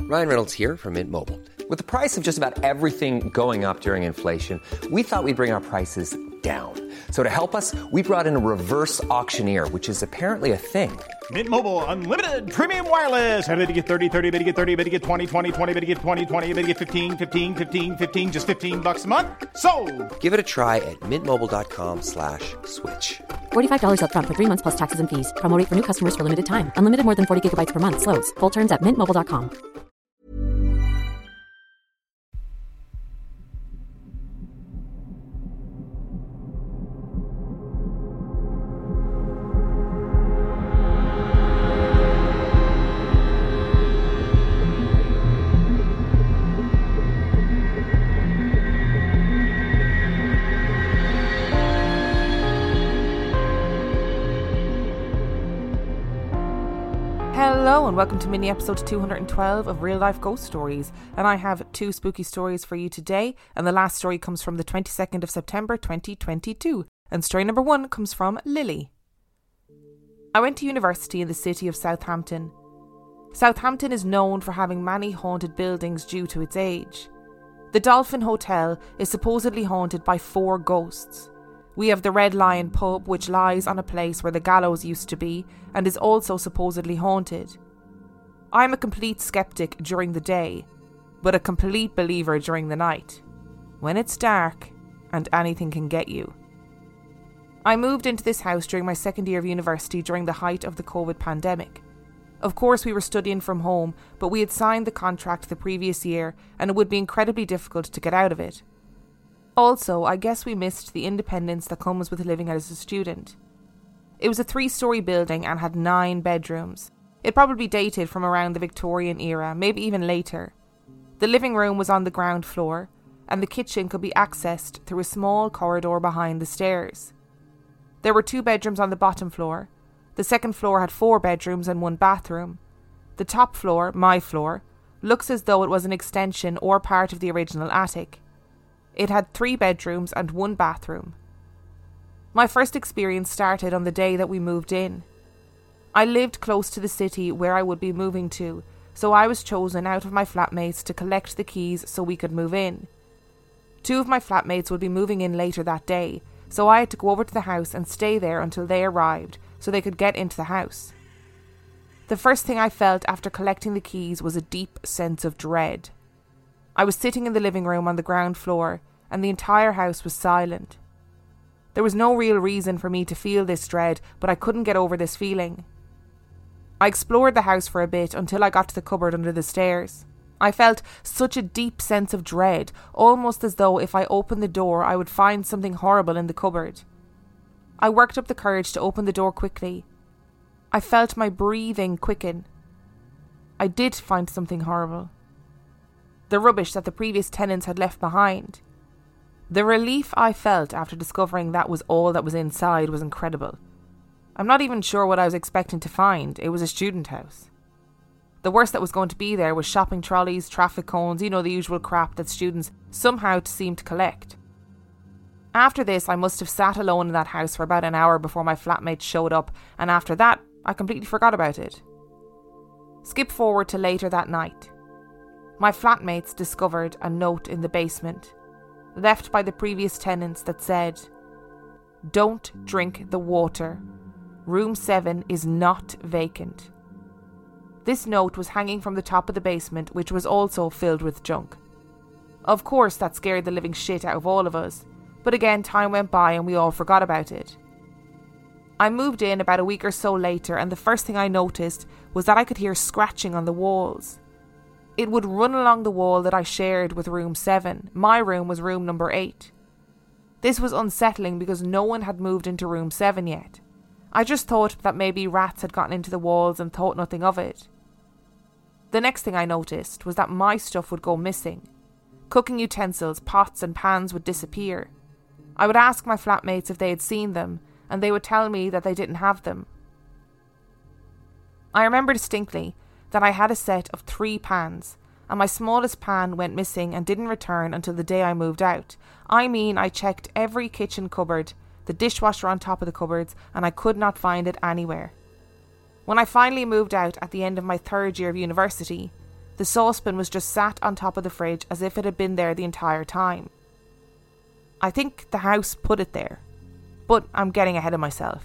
Ryan Reynolds here from Mint Mobile. With the price of just about everything going up during inflation, we thought we'd bring our prices down. So to help us, we brought in a reverse auctioneer, which is apparently a thing. Mint Mobile Unlimited Premium Wireless. How to get 30, 30, bit to get 30, bit to get 20, 20, 20, bit to get 20, 20, bit to get 15, 15, 15, 15, just $15 a month? Sold! Give it a try at mintmobile.com/switch. $45 up front for 3 months plus taxes and fees. Promo rate for new customers for limited time. Unlimited more than 40 gigabytes per month. Slows full terms at mintmobile.com. Hello and welcome to mini episode 212 of Real Life Ghost Stories, and I have 2 spooky stories for you today, and the last story comes from the 22nd of September 2022, and story number 1 comes from Lily. I went to university in the city of Southampton. Southampton is known for having many haunted buildings due to its age. The Dolphin Hotel is supposedly haunted by 4 ghosts. We have the Red Lion pub, which lies on a place where the gallows used to be and is also supposedly haunted. I am a complete skeptic during the day, but a complete believer during the night, when it's dark and anything can get you. I moved into this house during my second year of university during the height of the COVID pandemic. Of course, we were studying from home, but we had signed the contract the previous year and it would be incredibly difficult to get out of it. Also, I guess we missed the independence that comes with living as a student. It was a 3-story building and had 9 bedrooms. It probably dated from around the Victorian era, maybe even later. The living room was on the ground floor, and the kitchen could be accessed through a small corridor behind the stairs. There were 2 bedrooms on the bottom floor. The second floor had 4 bedrooms and 1 bathroom. The top floor, my floor, looks as though it was an extension or part of the original attic. It had 3 bedrooms and 1 bathroom. My first experience started on the day that we moved in. I lived close to the city where I would be moving to, so I was chosen out of my flatmates to collect the keys so we could move in. 2 of my flatmates would be moving in later that day, so I had to go over to the house and stay there until they arrived so they could get into the house. The first thing I felt after collecting the keys was a deep sense of dread. I was sitting in the living room on the ground floor, and the entire house was silent. There was no real reason for me to feel this dread, but I couldn't get over this feeling. I explored the house for a bit until I got to the cupboard under the stairs. I felt such a deep sense of dread, almost as though if I opened the door I would find something horrible in the cupboard. I worked up the courage to open the door quickly. I felt my breathing quicken. I did find something horrible. The rubbish that the previous tenants had left behind. The relief I felt after discovering that was all that was inside was incredible. I'm not even sure what I was expecting to find. It was a student house. The worst that was going to be there was shopping trolleys, traffic cones, the usual crap that students somehow seem to collect. After this, I must have sat alone in that house for about an hour before my flatmates showed up, and after that, I completely forgot about it. Skip forward to later that night. My flatmates discovered a note in the basement, left by the previous tenants, that said, "Don't drink the water. Room 7 is not vacant." This note was hanging from the top of the basement, which was also filled with junk. Of course, that scared the living shit out of all of us, but again, time went by and we all forgot about it. I moved in about a week or so later, and the first thing I noticed was that I could hear scratching on the walls. It would run along the wall that I shared with room 7. My room was room number 8. This was unsettling because no one had moved into room 7 yet. I just thought that maybe rats had gotten into the walls and thought nothing of it. The next thing I noticed was that my stuff would go missing. Cooking utensils, pots and pans would disappear. I would ask my flatmates if they had seen them, and they would tell me that they didn't have them. I remember distinctly that I had a set of 3 pans, and my smallest pan went missing and didn't return until the day I moved out. I mean, I checked every kitchen cupboard, the dishwasher on top of the cupboards, and I could not find it anywhere. When I finally moved out at the end of my 3rd year of university, The saucepan was just sat on top of the fridge as if it had been there the entire time. I think the house put it there, but I'm getting ahead of myself.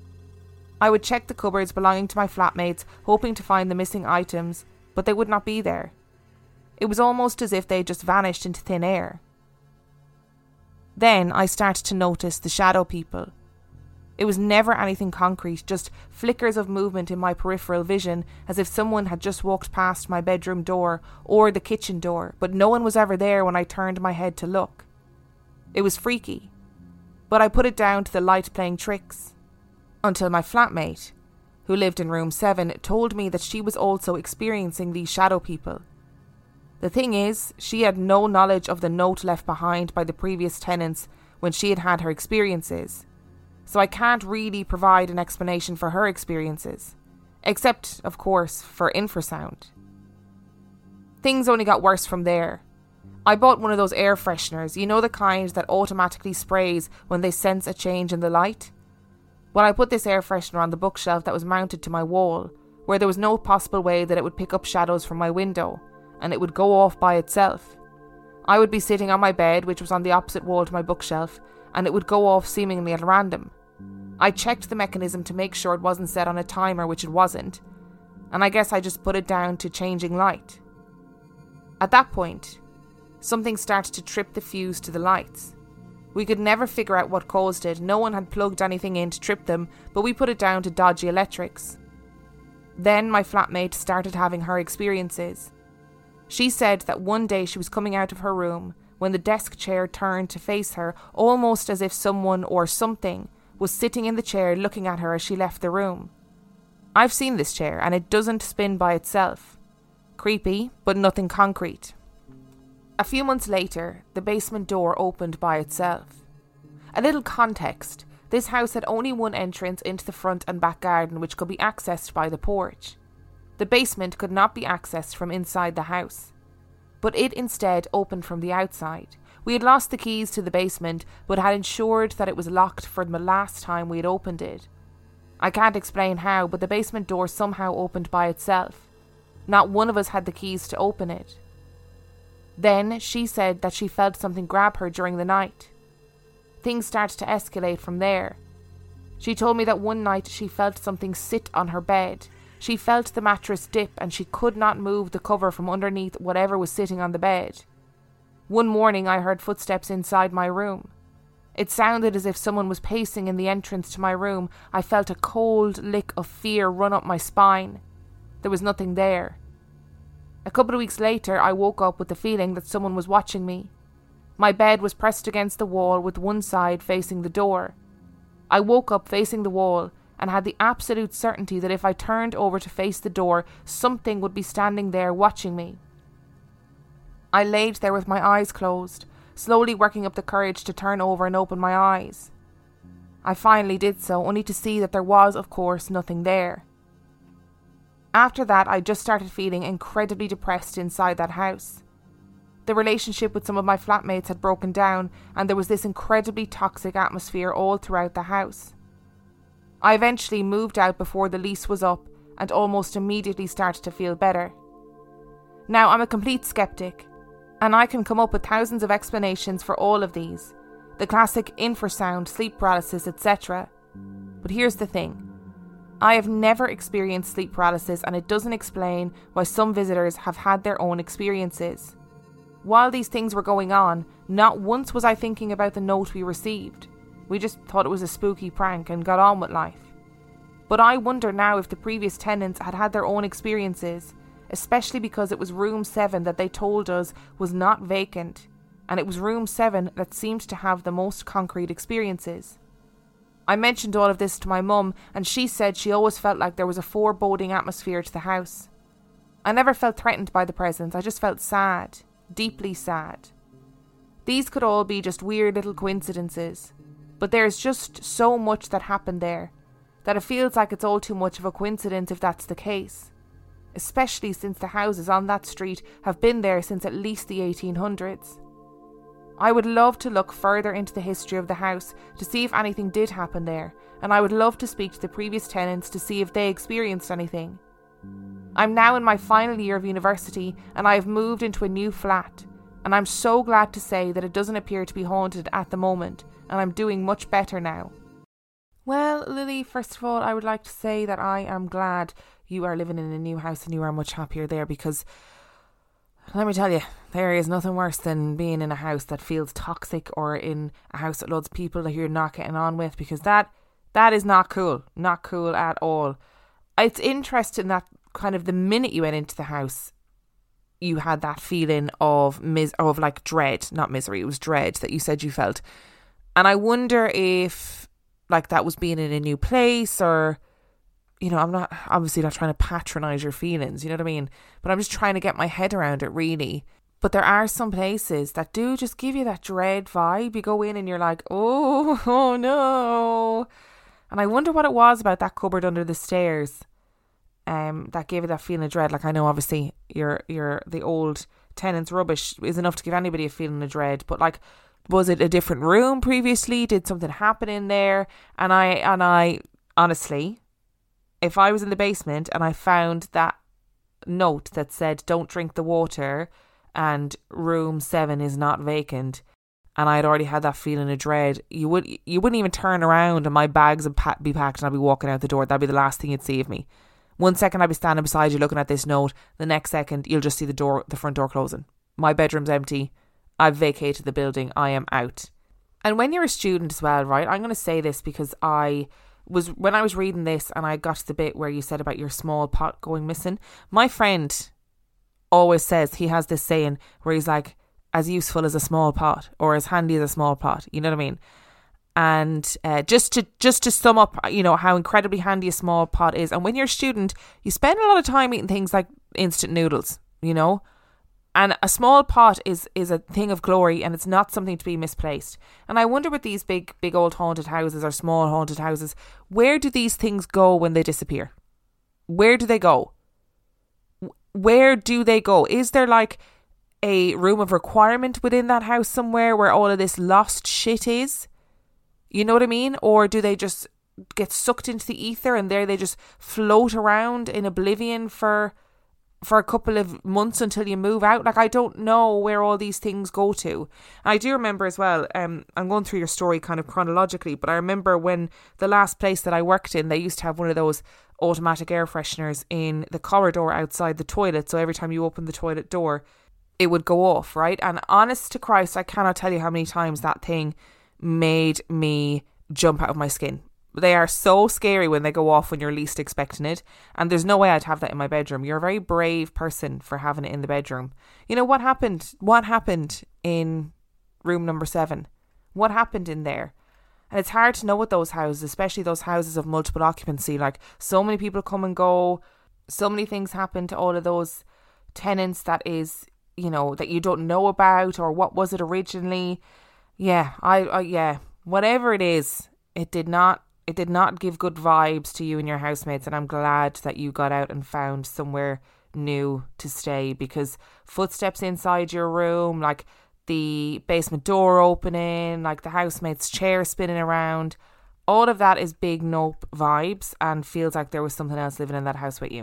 I would check the cupboards belonging to my flatmates, hoping to find the missing items, but they would not be there. It was almost as if they had just vanished into thin air. Then I started to notice the shadow people. It was never anything concrete, just flickers of movement in my peripheral vision, as if someone had just walked past my bedroom door or the kitchen door, but no one was ever there when I turned my head to look. It was freaky, but I put it down to the light playing tricks, until my flatmate, who lived in room 7, told me that she was also experiencing these shadow people. The thing is, she had no knowledge of the note left behind by the previous tenants when she had had her experiences, so I can't really provide an explanation for her experiences, except, of course, for infrasound. Things only got worse from there. I bought one of those air fresheners, you know, the kind that automatically sprays when they sense a change in the light? Well, I put this air freshener on the bookshelf that was mounted to my wall, where there was no possible way that it would pick up shadows from my window, and it would go off by itself. I would be sitting on my bed, which was on the opposite wall to my bookshelf, and it would go off seemingly at random. I checked the mechanism to make sure it wasn't set on a timer, which it wasn't, and I guess I just put it down to changing light. At that point, something started to trip the fuse to the lights. We could never figure out what caused it. No one had plugged anything in to trip them, but we put it down to dodgy electrics. Then my flatmate started having her experiences. She said that one day she was coming out of her room when the desk chair turned to face her, almost as if someone or something was sitting in the chair looking at her as she left the room. I've seen this chair, and it doesn't spin by itself. Creepy, but nothing concrete. A few months later, the basement door opened by itself. A little context: this house had only one entrance into the front and back garden, which could be accessed by the porch. The basement could not be accessed from inside the house, but it instead opened from the outside. We had lost the keys to the basement, but had ensured that it was locked from the last time we had opened it. I can't explain how, but the basement door somehow opened by itself. Not one of us had the keys to open it. Then she said that she felt something grab her during the night. Things started to escalate from there. She told me that one night she felt something sit on her bed. She felt the mattress dip and she could not move the cover from underneath whatever was sitting on the bed. One morning I heard footsteps inside my room. It sounded as if someone was pacing in the entrance to my room. I felt a cold lick of fear run up my spine. There was nothing there. A couple of weeks later, I woke up with the feeling that someone was watching me. My bed was pressed against the wall with one side facing the door. I woke up facing the wall and had the absolute certainty that if I turned over to face the door, something would be standing there watching me. I laid there with my eyes closed, slowly working up the courage to turn over and open my eyes. I finally did so, only to see that there was, of course, nothing there. After that, I just started feeling incredibly depressed inside that house. The relationship with some of my flatmates had broken down, and there was this incredibly toxic atmosphere all throughout the house. I eventually moved out before the lease was up, and almost immediately started to feel better. Now, I'm a complete skeptic, and I can come up with thousands of explanations for all of these. The classic infrasound, sleep paralysis, etc. But here's the thing. I have never experienced sleep paralysis, and it doesn't explain why some visitors have had their own experiences. While these things were going on, not once was I thinking about the note we received. We just thought it was a spooky prank and got on with life. But I wonder now if the previous tenants had had their own experiences, especially because it was room 7 that they told us was not vacant, and it was room 7 that seemed to have the most concrete experiences. I mentioned all of this to my mum, and she said she always felt like there was a foreboding atmosphere to the house. I never felt threatened by the presence, I just felt sad, deeply sad. These could all be just weird little coincidences, but there's just so much that happened there, that it feels like it's all too much of a coincidence if that's the case. Especially since the houses on that street have been there since at least the 1800s. I would love to look further into the history of the house to see if anything did happen there, and I would love to speak to the previous tenants to see if they experienced anything. I'm now in my final year of university and I have moved into a new flat. And I'm so glad to say that it doesn't appear to be haunted at the moment, and I'm doing much better now. Well, Lily, first of all, I would like to say that I am glad you are living in a new house and you are much happier there, because let me tell you, there is nothing worse than being in a house that feels toxic, or in a house with loads of people that you're not getting on with, because that is not cool. Not cool at all. It's interesting that kind of the minute you went into the house, you had that feeling of like dread, not misery, it was dread that you said you felt. And I wonder if like that was being in a new place, or, you know, I'm not obviously not trying to patronise your feelings, you know what I mean? But I'm just trying to get my head around it, really. But there are some places that do just give you that dread vibe. You go in and you're like, oh no. And I wonder what it was about that cupboard under the stairs that gave you that feeling of dread. Like, I know obviously the old tenant's rubbish is enough to give anybody a feeling of dread, but like, was it a different room previously? Did something happen in there? And I honestly, if I was in the basement and I found that note that said don't drink the water and room 7 is not vacant, and I'd already had that feeling of dread, you wouldn't even turn around and my bags would be packed and I'd be walking out the door. That'd be the last thing you'd see of me. 1 second I'd be standing beside you looking at this note. The next second you'll just see the front door closing. My bedroom's empty. I've vacated the building. I am out. And when you're a student as well, right? I'm going to say this because when I was reading this and I got to the bit where you said about your small pot going missing, my friend always says, he has this saying where he's like, as useful as a small pot, or as handy as a small pot. You know what I mean? And just to sum up, you know, how incredibly handy a small pot is. And when you're a student, you spend a lot of time eating things like instant noodles, you know. And a small pot is a thing of glory, and it's not something to be misplaced. And I wonder with these big old haunted houses or small haunted houses, where do these things go when they disappear? Where do they go? Where do they go? Is there like a room of requirement within that house somewhere where all of this lost shit is? You know what I mean? Or do they just get sucked into the ether and there they just float around in oblivion for a couple of months until you move out? Like, I don't know where all these things go to. I do remember as well, I'm going through your story kind of chronologically, but I remember when the last place that I worked in, they used to have one of those automatic air fresheners in the corridor outside the toilet. So every time you open the toilet door, it would go off, right? And honest to Christ, I cannot tell you how many times that thing made me jump out of my skin. They are so scary when they go off when you're least expecting it. And there's no way I'd have that in my bedroom. You're a very brave person for having it in the bedroom. You know, what happened? What happened in room number 7? What happened in there? And it's hard to know with those houses, especially those houses of multiple occupancy. Like, so many people come and go. So many things happen to all of those tenants that is, you know, that you don't know about, or what was it originally? Yeah, yeah, whatever it is, it did not give good vibes to you and your housemates, and I'm glad that you got out and found somewhere new to stay, because footsteps inside your room, like the basement door opening, like the housemate's chair spinning around, all of that is big nope vibes and feels like there was something else living in that house with you.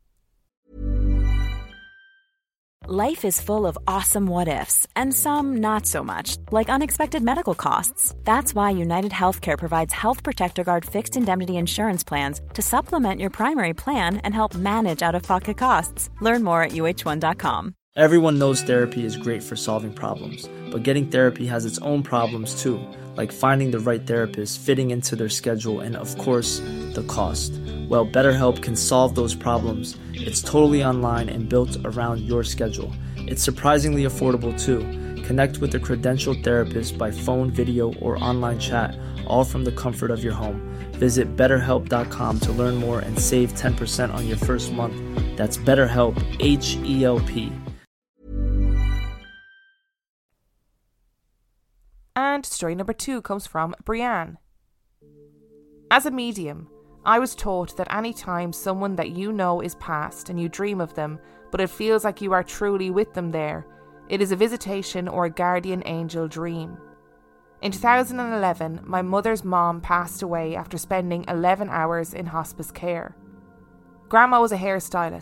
Life is full of awesome what-ifs, and some not so much, like unexpected medical costs. That's why United Healthcare provides Health Protector Guard fixed indemnity insurance plans to supplement your primary plan and help manage out-of-pocket costs. Learn more at UH1.com. Everyone knows therapy is great for solving problems, but getting therapy has its own problems too, like finding the right therapist, fitting into their schedule, and of course, the cost. Well, BetterHelp can solve those problems. It's totally online and built around your schedule. It's surprisingly affordable too. Connect with a credentialed therapist by phone, video, or online chat, all from the comfort of your home. Visit BetterHelp.com to learn more and save 10% on your first month. That's BetterHelp, H-E-L-P. And story number 2 comes from Brianne. As a medium, I was taught that any time someone that you know is passed and you dream of them, but it feels like you are truly with them there, it is a visitation or a guardian angel dream. In 2011, my mother's mom passed away after spending 11 hours in hospice care. Grandma was a hairstylist,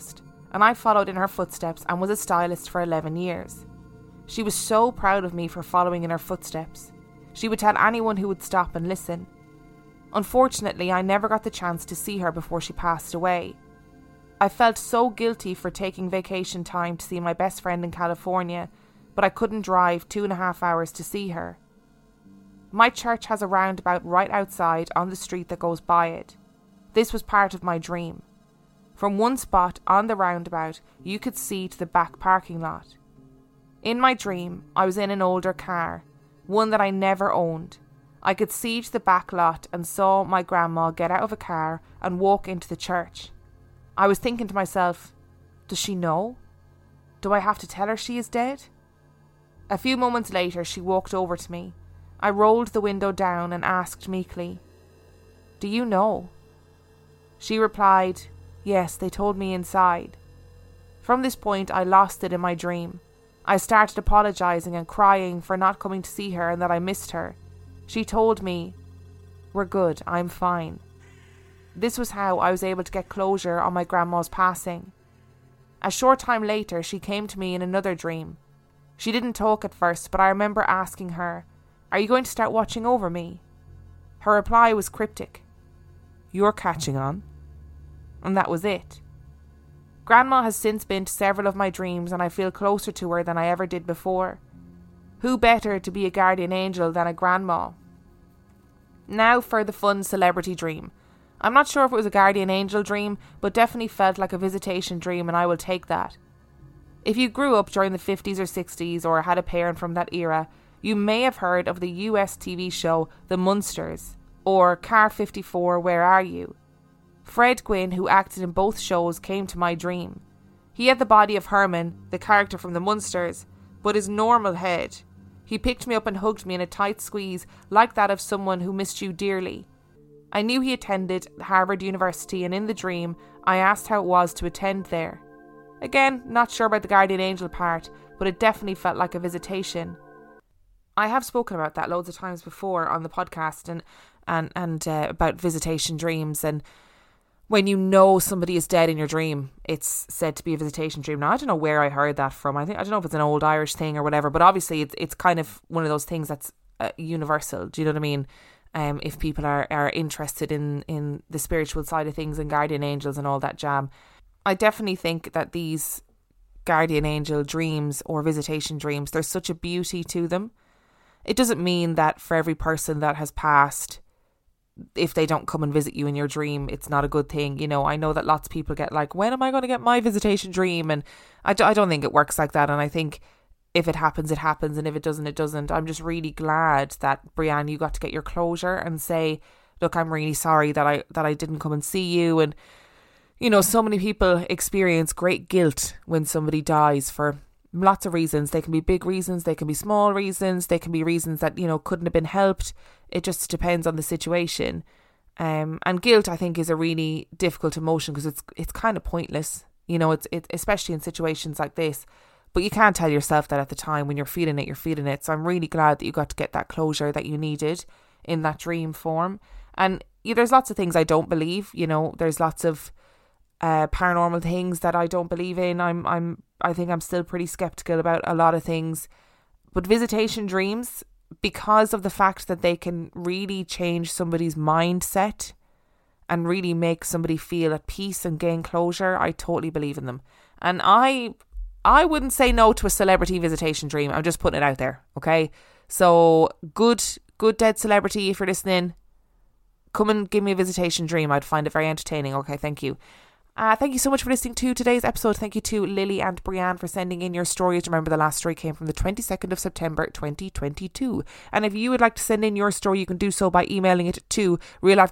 and I followed in her footsteps and was a stylist for 11 years. She was so proud of me for following in her footsteps. She would tell anyone who would stop and listen. Unfortunately, I never got the chance to see her before she passed away. I felt so guilty for taking vacation time to see my best friend in California, but I couldn't drive 2.5 hours to see her. My church has a roundabout right outside on the street that goes by it. This was part of my dream. From one spot on the roundabout, you could see to the back parking lot. In my dream, I was in an older car, one that I never owned. I could see to the back lot and saw my grandma get out of a car and walk into the church. I was thinking to myself, does she know? Do I have to tell her she is dead? A few moments later, she walked over to me. I rolled the window down and asked meekly, "Do you know?" She replied, "Yes, they told me inside." From this point, I lost it in my dream. I started apologising and crying for not coming to see her and that I missed her. She told me, "We're good, I'm fine." This was how I was able to get closure on my grandma's passing. A short time later, she came to me in another dream. She didn't talk at first, but I remember asking her, "Are you going to start watching over me?" Her reply was cryptic. "You're catching on." And that was it. Grandma has since been to several of my dreams and I feel closer to her than I ever did before. Who better to be a guardian angel than a grandma? Now for the fun celebrity dream. I'm not sure if it was a guardian angel dream, but definitely felt like a visitation dream, and I will take that. If you grew up during the 50s or 60s or had a parent from that era, you may have heard of the US TV show The Munsters or Car 54, Where Are You? Fred Gwynne, who acted in both shows, came to my dream. He had the body of Herman, the character from The Munsters, but his normal head. He picked me up and hugged me in a tight squeeze like that of someone who missed you dearly. I knew he attended Harvard University, and in the dream, I asked how it was to attend there. Again, not sure about the guardian angel part, but it definitely felt like a visitation. I have spoken about that loads of times before on the podcast and about visitation dreams, and when you know somebody is dead in your dream, it's said to be a visitation dream. Now, I don't know where I heard that from. I don't know if it's an old Irish thing or whatever, but obviously it's kind of one of those things that's universal. Do you know what I mean? If people are interested in the spiritual side of things and guardian angels and all that jam. I definitely think that these guardian angel dreams or visitation dreams, there's such a beauty to them. It doesn't mean that for every person that has passed, if they don't come and visit you in your dream, it's not a good thing. You know, I know that lots of people get like, when am I going to get my visitation dream? And I don't think it works like that. And I think if it happens, it happens. And if it doesn't, it doesn't. I'm just really glad that, Brianne, you got to get your closure and say, look, I'm really sorry that I didn't come and see you. And, you know, so many people experience great guilt when somebody dies for lots of reasons. They can be big reasons, they can be small reasons, they can be reasons that, you know, couldn't have been helped. It just depends on the situation. And guilt, I think, is a really difficult emotion because it's kind of pointless. You know, it's especially in situations like this. But you can't tell yourself that at the time. When you're feeling it, you're feeling it. So I'm really glad that you got to get that closure that you needed in that dream form. And there's lots of things I don't believe. You know, there's lots of paranormal things that I don't believe in. I think I'm still pretty skeptical about a lot of things. But visitation dreams, because of the fact that they can really change somebody's mindset and really make somebody feel at peace and gain closure, I totally believe in them. And I wouldn't say no to a celebrity visitation dream. I'm just putting it out there, okay? So good dead celebrity, if you're listening, come and give me a visitation dream. I'd find it very entertaining. Okay, thank you. Thank you so much for listening to today's episode. Thank you to Lily and Brianne for sending in your stories. Remember, the last story came from the 22nd of September 2022. And if you would like to send in your story, you can do so by emailing it to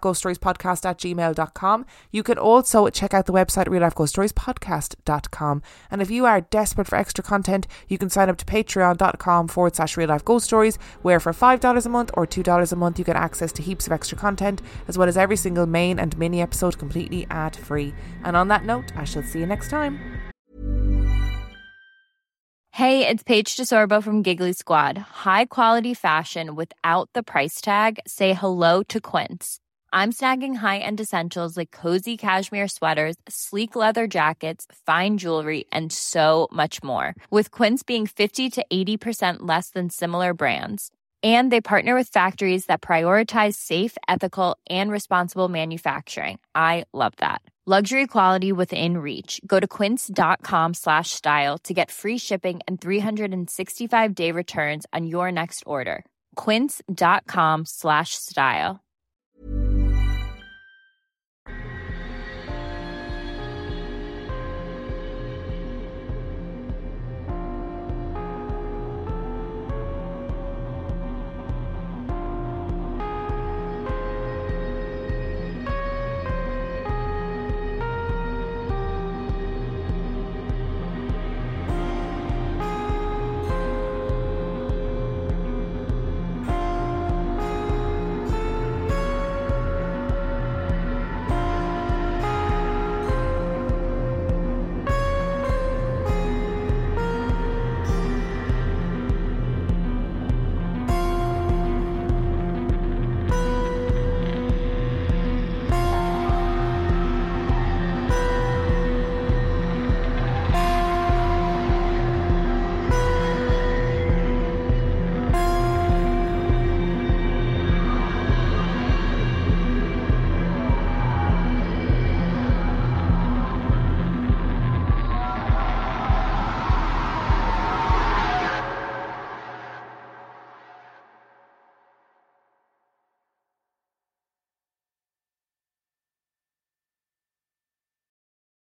reallifeghoststoriespodcast@gmail.com. You can also check out the website reallifeghoststoriespodcast.com. And if you are desperate for extra content, you can sign up to patreon.com/reallifeghoststories, where for $5 a month or $2 a month, you get access to heaps of extra content, as well as every single main and mini episode completely ad-free. And on that note, I shall see you next time. Hey, it's Paige DeSorbo from Giggly Squad. High quality fashion without the price tag. Say hello to Quince. I'm snagging high-end essentials like cozy cashmere sweaters, sleek leather jackets, fine jewelry, and so much more. With Quince being 50 to 80% less than similar brands. And they partner with factories that prioritize safe, ethical, and responsible manufacturing. I love that. Luxury quality within reach. Go to quince.com/style to get free shipping and 365-day returns on your next order. Quince.com/style.